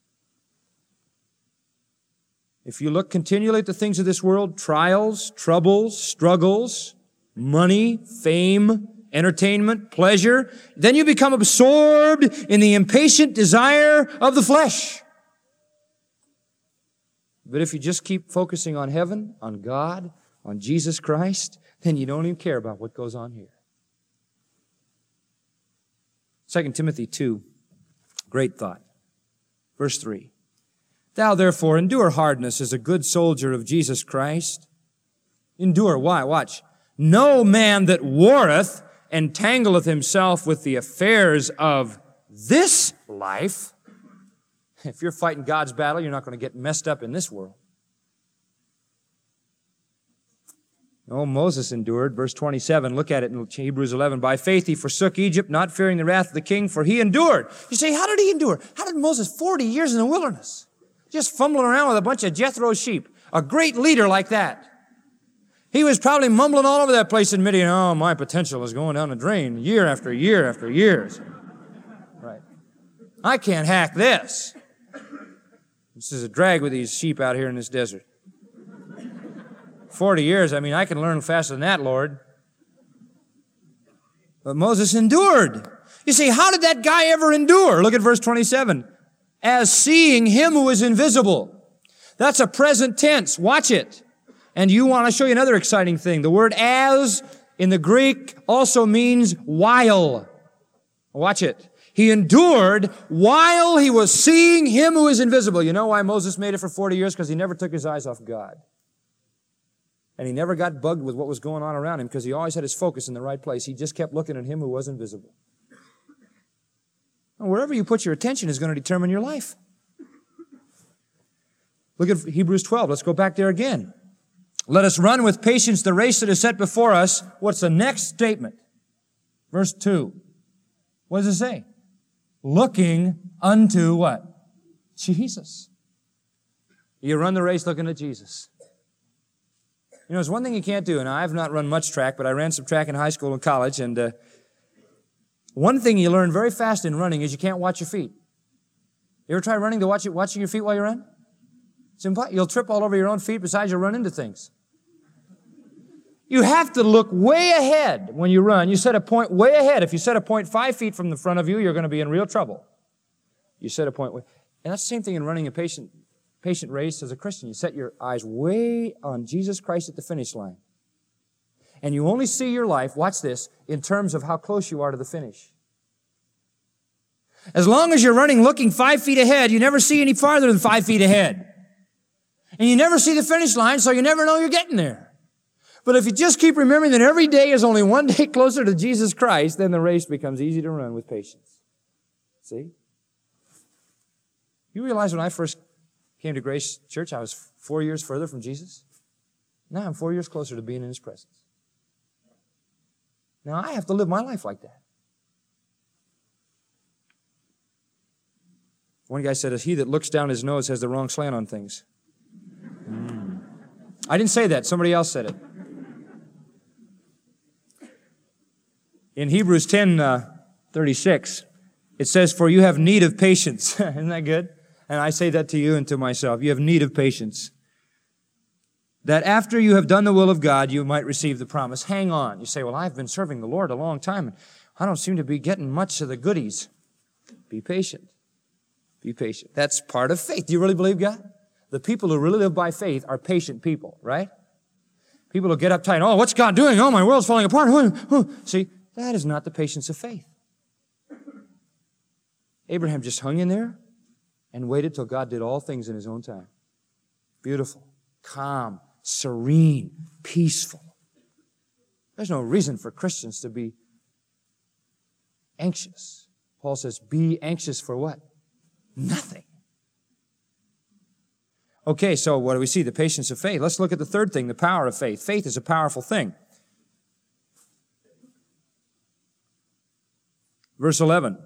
If you look continually at the things of this world, trials, troubles, struggles, money, fame, entertainment, pleasure. Then you become absorbed in the impatient desire of the flesh. But if you just keep focusing on heaven, on God, on Jesus Christ, then you don't even care about what goes on here. Second Timothy two, great thought. Verse three. Thou therefore endure hardness as a good soldier of Jesus Christ. Endure. Why? Watch. No man that warreth entangleth himself with the affairs of this life. If you're fighting God's battle, you're not going to get messed up in this world. Oh, Moses endured. Verse twenty-seven, look at it in Hebrews eleven. By faith he forsook Egypt, not fearing the wrath of the king, for he endured. You say, how did he endure? How did Moses, forty years in the wilderness, just fumbling around with a bunch of Jethro's sheep, a great leader like that? He was probably mumbling all over that place in Midian, oh, my potential is going down the drain year after year after years. Right. I can't hack this. This is a drag with these sheep out here in this desert. Forty years, I mean, I can learn faster than that, Lord. But Moses endured. You see, how did that guy ever endure? Look at verse twenty-seven. As seeing him who is invisible. That's a present tense. Watch it. And you want to show you another exciting thing. The word as in the Greek also means while. Watch it. He endured while he was seeing him who is invisible. You know why Moses made it for forty years? Because he never took his eyes off God. And he never got bugged with what was going on around him because he always had his focus in the right place. He just kept looking at him who was invisible. And wherever you put your attention is going to determine your life. Look at Hebrews twelve. Let's go back there again. Let us run with patience the race that is set before us. What's the next statement? Verse two. What does it say? Looking unto what? Jesus. You run the race looking at Jesus. You know, there's one thing you can't do, and I've not run much track, but I ran some track in high school and college, and uh, one thing you learn very fast in running is you can't watch your feet. You ever try running to watch it, watching your feet while you run? It's impossible. You'll trip all over your own feet, besides you'll run into things. You have to look way ahead when you run. You set a point way ahead. If you set a point five feet from the front of you, you're going to be in real trouble. You set a point way, and that's the same thing in running a patient patient race as a Christian. You set your eyes way on Jesus Christ at the finish line. And you only see your life, watch this, in terms of how close you are to the finish. As long as you're running looking five feet ahead, you never see any farther than five feet ahead. And you never see the finish line, so you never know you're getting there. But if you just keep remembering that every day is only one day closer to Jesus Christ, then the race becomes easy to run with patience. See? You realize when I first came to Grace Church, I was four years further from Jesus. Now I'm four years closer to being in His presence. Now I have to live my life like that. One guy said, he that looks down his nose has the wrong slant on things. Mm. I didn't say that. Somebody else said it. In Hebrews ten, uh, thirty-six, it says, for you have need of patience. Isn't that good? And I say that to you and to myself. You have need of patience. That after you have done the will of God, you might receive the promise. Hang on. You say, well, I've been serving the Lord a long time, and I don't seem to be getting much of the goodies. Be patient. Be patient. That's part of faith. Do you really believe God? The people who really live by faith are patient people, right? People who get uptight. Oh, what's God doing? Oh, my world's falling apart. See, that is not the patience of faith. Abraham just hung in there and waited till God did all things in His own time. Beautiful, calm, serene, peaceful. There's no reason for Christians to be anxious. Paul says, be anxious for what? Nothing. Okay, so what do we see? The patience of faith. Let's look at the third thing, the power of faith. Faith is a powerful thing. Verse eleven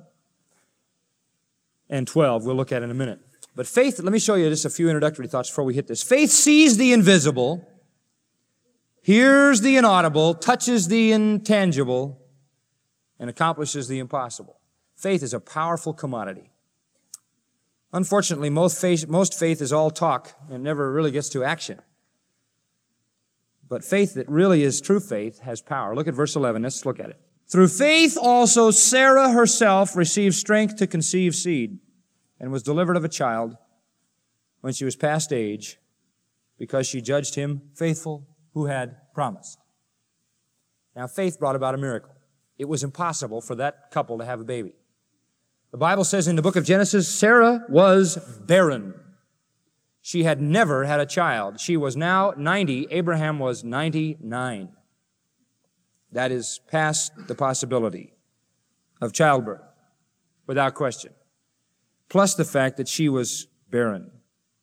and twelve, we'll look at in a minute. But faith, let me show you just a few introductory thoughts before we hit this. Faith sees the invisible, hears the inaudible, touches the intangible, and accomplishes the impossible. Faith is a powerful commodity. Unfortunately, most faith, most faith is all talk and never really gets to action. But faith that really is true faith has power. Look at verse eleven. Let's look at it. Through faith also Sarah herself received strength to conceive seed and was delivered of a child when she was past age, because she judged him faithful who had promised. Now, faith brought about a miracle. It was impossible for that couple to have a baby. The Bible says in the book of Genesis, Sarah was barren. She had never had a child. She was now ninety. Abraham was ninety-nine. That is past the possibility of childbirth, without question. Plus the fact that she was barren.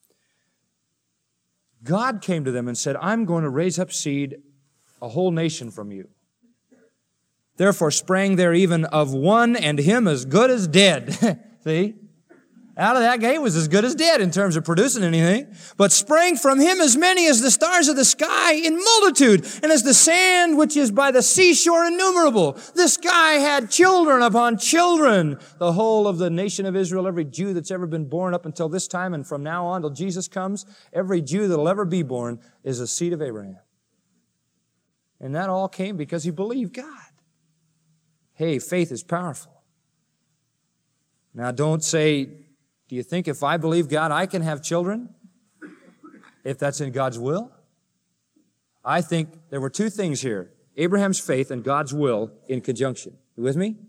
God came to them and said, I'm going to raise up seed, a whole nation from you. Therefore sprang there even of one, and him as good as dead. See? Out of that gate was as good as dead in terms of producing anything. But sprang from him as many as the stars of the sky in multitude, and as the sand which is by the seashore innumerable. This guy had children upon children. The whole of the nation of Israel, every Jew that's ever been born up until this time, and from now on till Jesus comes, every Jew that'll ever be born is a seed of Abraham. And that all came because he believed God. Hey, faith is powerful. Now don't say, do you think if I believe God, I can have children? If that's in God's will? I think there were two things here. Abraham's faith and God's will in conjunction. You with me?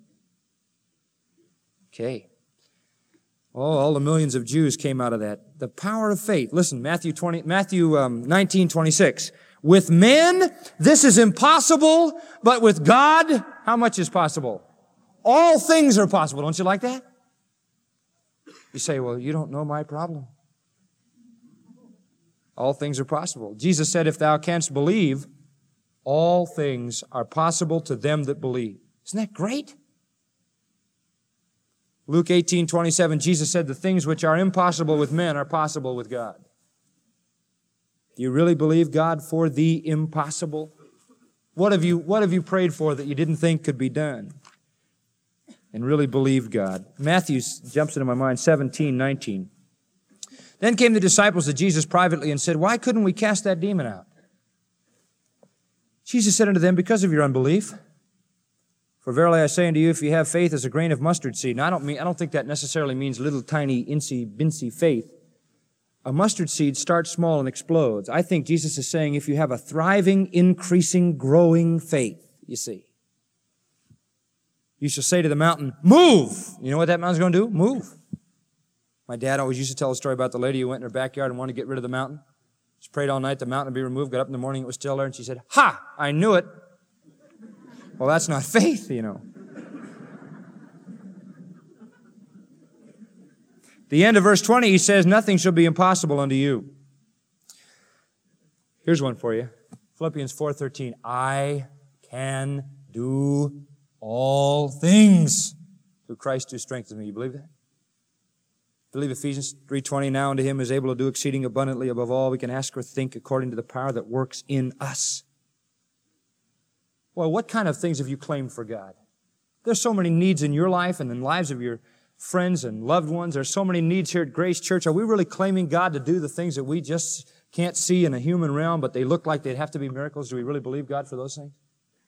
Okay. Oh, all the millions of Jews came out of that. The power of faith. Listen, Matthew twenty, Matthew um, nineteen twenty-six. With men, this is impossible, but with God, how much is possible? All things are possible. Don't you like that? You say, well, you don't know my problem. All things are possible. Jesus said, if thou canst believe, all things are possible to them that believe. Isn't that great? Luke eighteen twenty-seven, Jesus said, the things which are impossible with men are possible with God. Do you really believe God for the impossible? What have you, what have you prayed for that you didn't think could be done? And really believed God. Matthew jumps into my mind, seventeen nineteen. Then came the disciples to Jesus privately and said, why couldn't we cast that demon out? Jesus said unto them, because of your unbelief. For verily I say unto you, if you have faith as a grain of mustard seed. Now I don't mean, I don't think that necessarily means little tiny incy-bincy faith. A mustard seed starts small and explodes. I think Jesus is saying if you have a thriving, increasing, growing faith, you see. You shall say to the mountain, move! You know what that mountain's going to do? Move. My dad always used to tell a story about the lady who went in her backyard and wanted to get rid of the mountain. She prayed all night, the mountain would be removed, got up in the morning, it was still there, and she said, ha! I knew it. Well, that's not faith, you know. The end of verse twenty, he says, nothing shall be impossible unto you. Here's one for you. Philippians four thirteen. I can do all things through Christ who strengthens me. You believe that? Believe Ephesians three twenty. Now unto him is able to do exceeding abundantly above all we can ask or think according to the power that works in us. Well, what kind of things have you claimed for God? There's so many needs in your life and in the lives of your friends and loved ones. There's so many needs here at Grace Church. Are we really claiming God to do the things that we just can't see in a human realm, but they look like they'd have to be miracles? Do we really believe God for those things?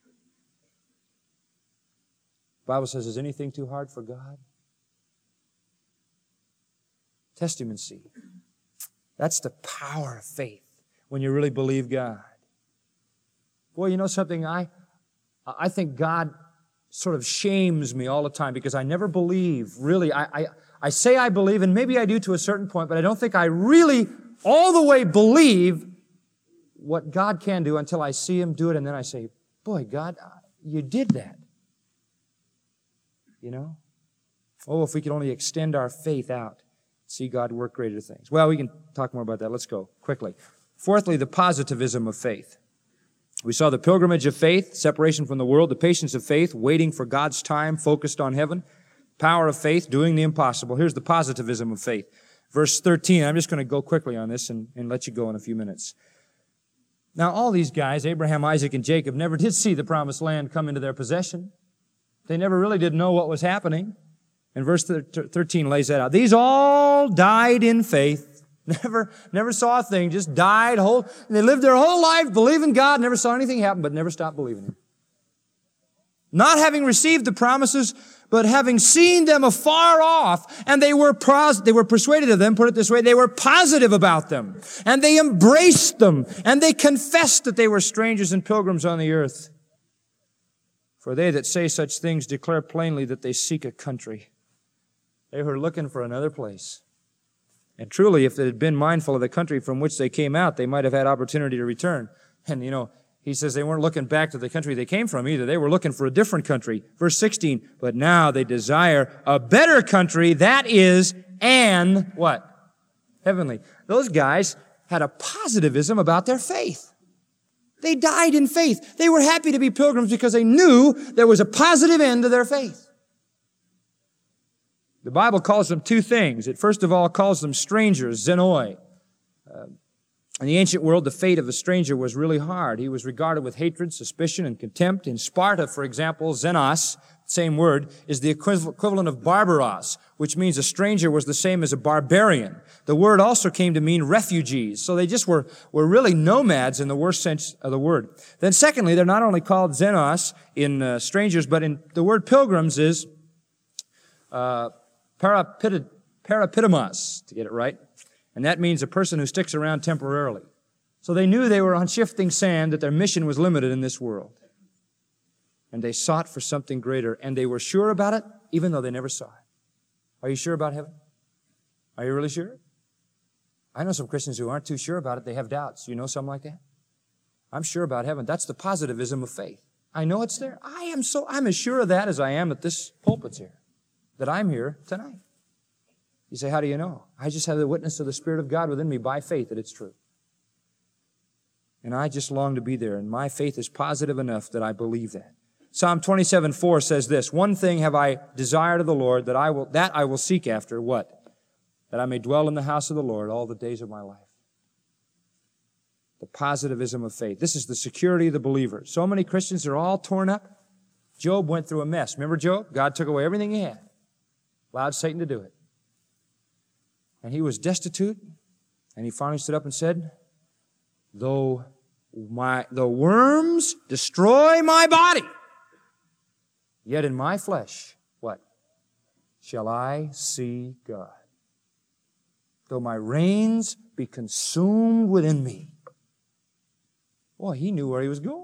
The Bible says, is anything too hard for God? Test him and see. That's the power of faith when you really believe God. Boy, you know something? I, I think God sort of shames me all the time because I never believe, really. I, I, I say I believe, and maybe I do to a certain point, but I don't think I really all the way believe what God can do until I see him do it, and then I say, boy, God, you did that. You know? Oh, if we could only extend our faith out, see God work greater things. Well, we can talk more about that. Let's go quickly. Fourthly, the positivism of faith. We saw the pilgrimage of faith, separation from the world, the patience of faith, waiting for God's time, focused on heaven, power of faith, doing the impossible. Here's the positivism of faith. Verse thirteen, I'm just going to go quickly on this and, and let you go in a few minutes. Now, all these guys, Abraham, Isaac, and Jacob, never did see the promised land come into their possession. They never really did know what was happening. And verse thirteen lays that out. These all died in faith. Never, never saw a thing, just died whole. And they lived their whole life believing God, never saw anything happen, but never stopped believing Him. Not having received the promises, but having seen them afar off, and they were pros- they were persuaded of them, put it this way, they were positive about them, and they embraced them, and they confessed that they were strangers and pilgrims on the earth. For they that say such things declare plainly that they seek a country. They were looking for another place. And truly, if they had been mindful of the country from which they came out, they might have had opportunity to return. And, you know, he says they weren't looking back to the country they came from either. They were looking for a different country. Verse sixteen, but now they desire a better country, that is, an, what? Heavenly. Those guys had a positivism about their faith. They died in faith. They were happy to be pilgrims because they knew there was a positive end to their faith. The Bible calls them two things. It first of all calls them strangers, xenoi. Uh, in the ancient world, the fate of a stranger was really hard. He was regarded with hatred, suspicion, and contempt. In Sparta, for example, xenos, same word, is the equivalent of barbaros, which means a stranger was the same as a barbarian. The word also came to mean refugees. So they just were, were really nomads in the worst sense of the word. Then secondly, they're not only called xenos in uh, strangers, but in the word pilgrims is uh, parapit- parapitamos, to get it right. And that means a person who sticks around temporarily. So they knew they were on shifting sand, that their mission was limited in this world. And they sought for something greater, and they were sure about it, even though they never saw it. Are you sure about heaven? Are you really sure? I know some Christians who aren't too sure about it. They have doubts. You know some like that? I'm sure about heaven. That's the positivism of faith. I know it's there. I am so, I'm as sure of that as I am that this pulpit's here, that I'm here tonight. You say, how do you know? I just have the witness of the Spirit of God within me by faith that it's true. And I just long to be there, and my faith is positive enough that I believe that. Psalm twenty-seven four says this, one thing have I desired of the Lord, that I will, that I will seek after, what? That I may dwell in the house of the Lord all the days of my life. The positivism of faith. This is the security of the believer. So many Christians are all torn up. Job went through a mess. Remember Job? God took away everything he had. Allowed Satan to do it. And he was destitute, and he finally stood up and said, though my, the worms destroy my body, yet in my flesh, what? Shall I see God? Though my reins be consumed within me. Boy, he knew where he was going.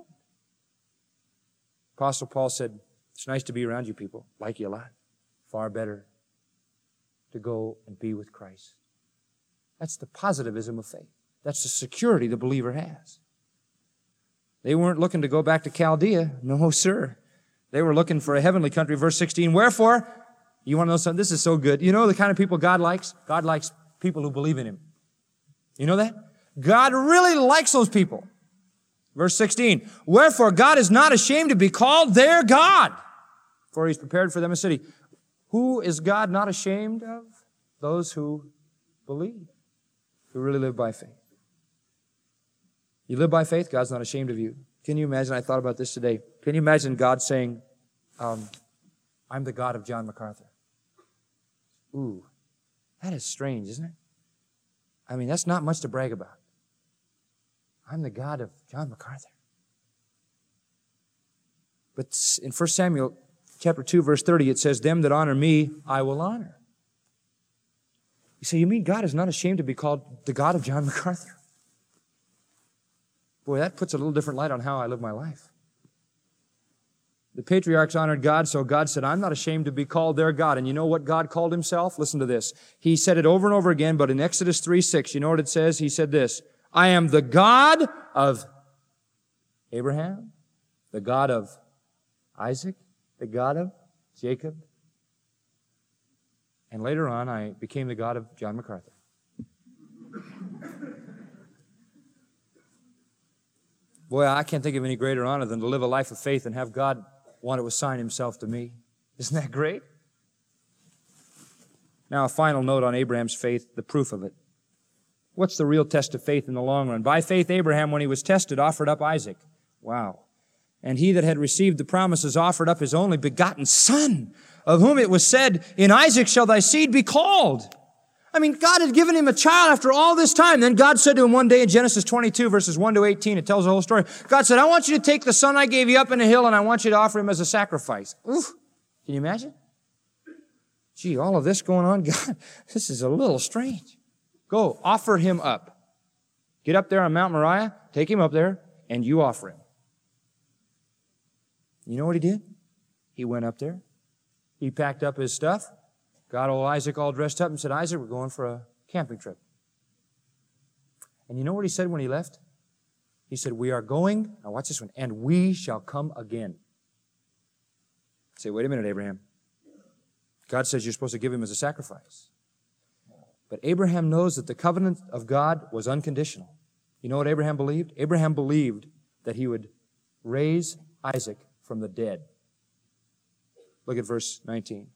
Apostle Paul said, it's nice to be around you people. Like you a lot. Far better to go and be with Christ. That's the positivism of faith. That's the security the believer has. They weren't looking to go back to Chaldea. No, sir. They were looking for a heavenly country. Verse sixteen, wherefore, you want to know something? This is so good. You know the kind of people God likes? God likes people who believe in Him. You know that? God really likes those people. Verse sixteen, wherefore God is not ashamed to be called their God, for He's prepared for them a city. Who is God not ashamed of? Those who believe, who really live by faith. You live by faith, God's not ashamed of you. Can you imagine, I thought about this today, can you imagine God saying, um, I'm the God of John MacArthur? Ooh, that is strange, isn't it? I mean, that's not much to brag about. I'm the God of John MacArthur. But in First Samuel chapter two, verse thirty, it says, them that honor me, I will honor. You say, you mean God is not ashamed to be called the God of John MacArthur? Boy, that puts a little different light on how I live my life. The patriarchs honored God, so God said, I'm not ashamed to be called their God. And you know what God called Himself? Listen to this. He said it over and over again, but in Exodus three six, you know what it says? He said this, I am the God of Abraham, the God of Isaac, the God of Jacob. And later on, I became the God of John MacArthur. Boy, I can't think of any greater honor than to live a life of faith and have God want to assign Himself to me. Isn't that great? Now, a final note on Abraham's faith, the proof of it. What's the real test of faith in the long run? By faith, Abraham, when he was tested, offered up Isaac. Wow. And he that had received the promises offered up his only begotten son, of whom it was said, in Isaac shall thy seed be called. I mean, God had given him a child after all this time. Then God said to him one day in Genesis twenty-two, verses one to eighteen, it tells the whole story. God said, I want you to take the son I gave you up in the hill and I want you to offer him as a sacrifice. Oof. Can you imagine? Gee, all of this going on, God, this is a little strange. Go, offer him up. Get up there on Mount Moriah, take him up there, and you offer him. You know what he did? He went up there. He packed up his stuff, got old Isaac all dressed up and said, Isaac, we're going for a camping trip. And you know what he said when he left? He said, we are going, now watch this one, and we shall come again. Say, wait a minute, Abraham. God says you're supposed to give him as a sacrifice. But Abraham knows that the covenant of God was unconditional. You know what Abraham believed? Abraham believed that he would raise Isaac from the dead. Look at verse nineteen.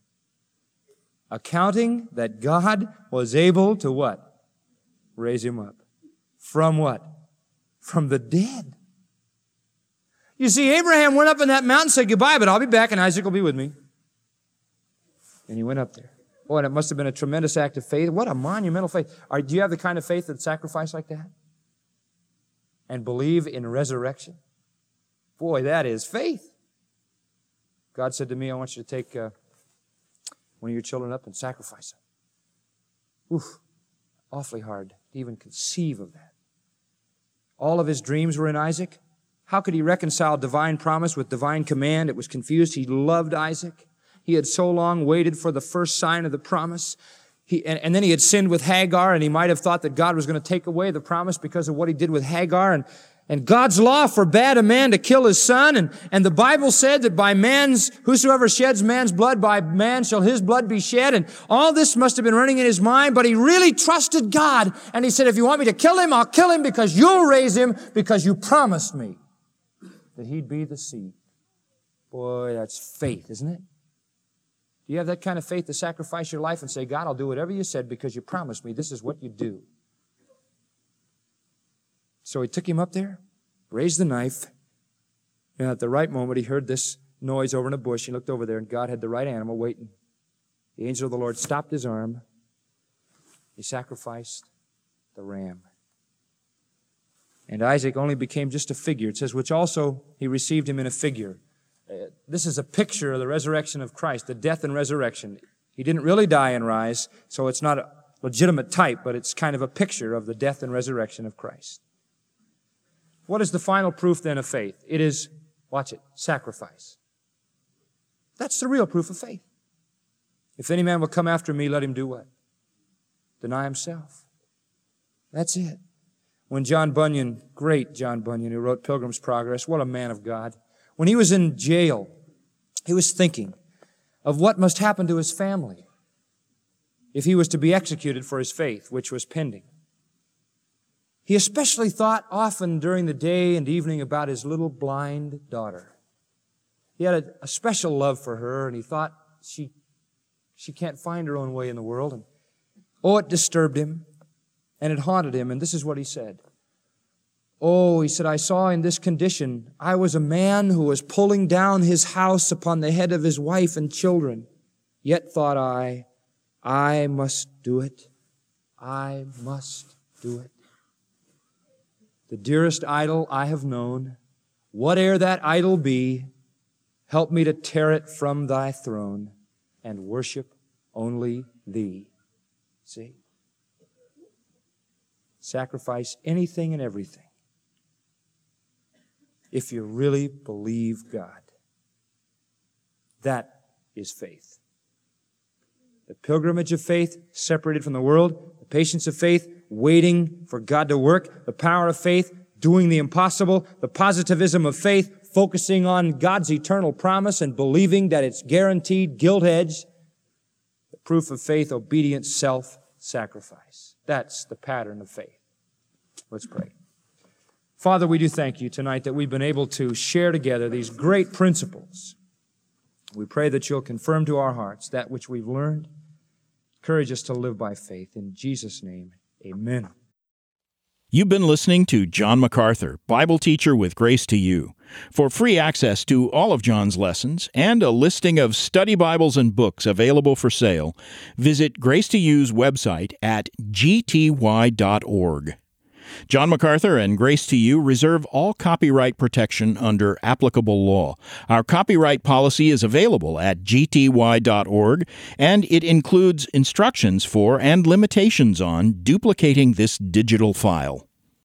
Accounting that God was able to what? Raise him up. From what? From the dead. You see, Abraham went up on that mountain and said goodbye, but I'll be back and Isaac will be with me. And he went up there. Boy, and it must have been a tremendous act of faith. What a monumental faith. Are, do you have the kind of faith that sacrifice like that? And believe in resurrection? Boy, that is faith. God said to me, I want you to take uh, one of your children up and sacrifice them. Oof, awfully hard to even conceive of that. All of his dreams were in Isaac. How could he reconcile divine promise with divine command? It was confused. He loved Isaac. He had so long waited for the first sign of the promise. He, and, and then he had sinned with Hagar, and he might have thought that God was going to take away the promise because of what he did with Hagar. And, and God's law forbade a man to kill his son. And, and the Bible said that by man's, whosoever sheds man's blood, by man shall his blood be shed. And all this must have been running in his mind, but he really trusted God. And he said, if you want me to kill him, I'll kill him because you'll raise him because you promised me that he'd be the seed. Boy, that's faith, isn't it? Do you have that kind of faith to sacrifice your life and say, God, I'll do whatever you said because you promised me this is what you do? So he took him up there, raised the knife, and at the right moment he heard this noise over in a bush. He looked over there and God had the right animal waiting. The angel of the Lord stopped his arm. He sacrificed the ram. And Isaac only became just a figure. It says, which also he received him in a figure. Uh, this is a picture of the resurrection of Christ, the death and resurrection. He didn't really die and rise, so it's not a legitimate type, but it's kind of a picture of the death and resurrection of Christ. What is the final proof then of faith? It is, watch it, sacrifice. That's the real proof of faith. If any man will come after me, let him do what? Deny himself. That's it. When John Bunyan, great John Bunyan, who wrote Pilgrim's Progress, what a man of God. When he was in jail, he was thinking of what must happen to his family if he was to be executed for his faith, which was pending. He especially thought often during the day and evening about his little blind daughter. He had a, a special love for her, and he thought she, she can't find her own way in the world. And oh, it disturbed him, and it haunted him, and this is what he said. Oh, he said, I saw in this condition, I was a man who was pulling down his house upon the head of his wife and children. Yet thought I, I must do it. I must do it. The dearest idol I have known, whate'er that idol be, help me to tear it from thy throne and worship only thee. See? Sacrifice anything and everything if you really believe God. That is faith. The pilgrimage of faith, separated from the world, the patience of faith, waiting for God to work, the power of faith, doing the impossible, the positivism of faith, focusing on God's eternal promise and believing that it's guaranteed, gilt-edged, the proof of faith, obedience, self-sacrifice. That's the pattern of faith. Let's pray. Father, we do thank you tonight that we've been able to share together these great principles. We pray that you'll confirm to our hearts that which we've learned. Encourage us to live by faith. In Jesus' name, amen. You've been listening to John MacArthur, Bible teacher with Grace to You. For free access to all of John's lessons and a listing of study Bibles and books available for sale, visit Grace to You's website at g t y dot org. John MacArthur and Grace to You reserve all copyright protection under applicable law. Our copyright policy is available at g t y dot org, and it includes instructions for and limitations on duplicating this digital file.